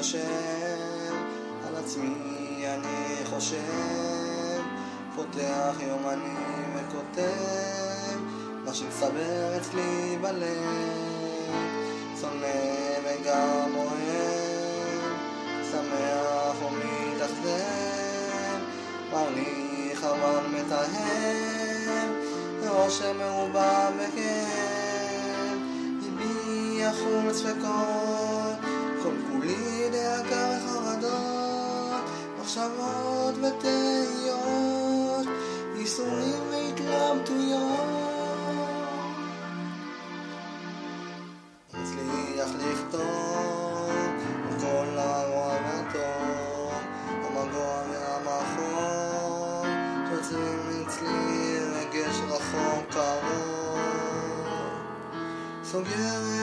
השם, על עצמי אני חושב, פותח יומנים וכותב, מה שמסבר אצלי בלב, שונא וגם אוהב, שמח ומתאכזב, מרליך אבל מתאהב, רושם מרובה בכאב, ליבי יחול ספקות, כל כולי דאגה וחרדות, מחשבות ותהיות, ייסורים והתלבטויות. מצליח לכתוב כל הרוע והטוב, המגוע והמחור, שיוצרים אצלי רגש רחוק קרוב, סוגר